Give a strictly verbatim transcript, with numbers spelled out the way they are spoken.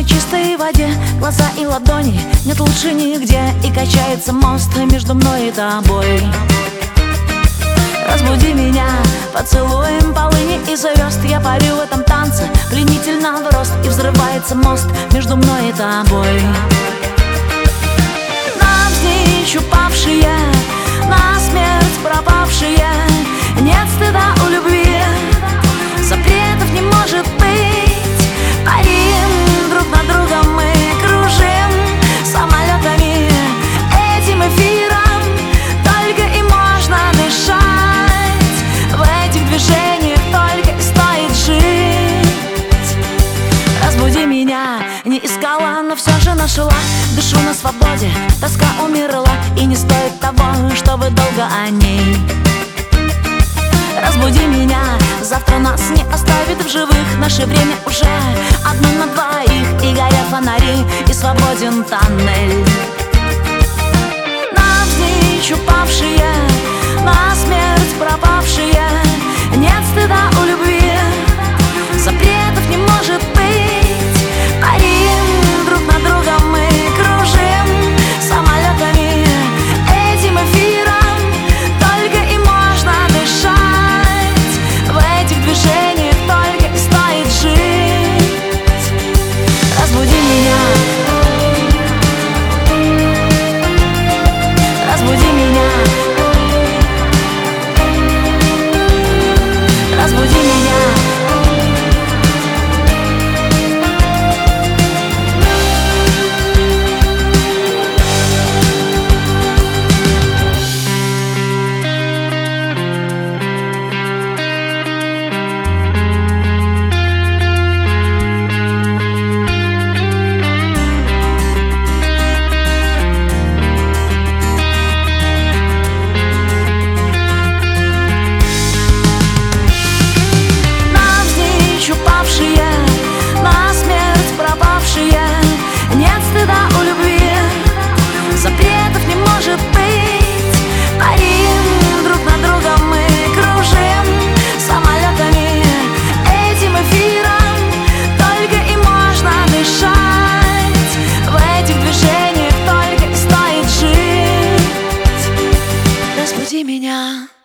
самой чистой воде глаза и ладони, нет лучше нигде. И качается мост между мной и тобой. Разбуди меня поцелуем полыни и звезд. Я парю в этом танце пленительно в рост. И взрывается мост между мной и тобой. Навзничь упавшие, насмерть пропавшие, нет стыда у любви, запретов не может быть. Парим друг над другом, мы кружим самолетами, этим эфиром только и можно дышать. В этих движениях только и стоит жить. Разбуди меня, не искала, но все же нашла. Дышу на свободе, тоска умерла, и не стоит того, чтобы долго о ней. Разбуди меня, завтра нас не оставит в живых. Наше время уже одно на двоих, и горят фонари, и свободен тоннель. Навзничь упавшие, насмерть пропавшие, нет стыда у любви, запретов не может быть. Парим друг над другом, мы кружим самолетами, этим эфиром только и можно дышать. В этих движениях только и стоит жить. Разбуди меня, разбуди меня, разбуди меня. Насмерть пропавшие, нет стыда у любви, запретов не может быть. Парим друг над другом, мы кружим самолетами, этим эфиром только и можно дышать. В этих движениях только и стоит жить. Разбуди меня.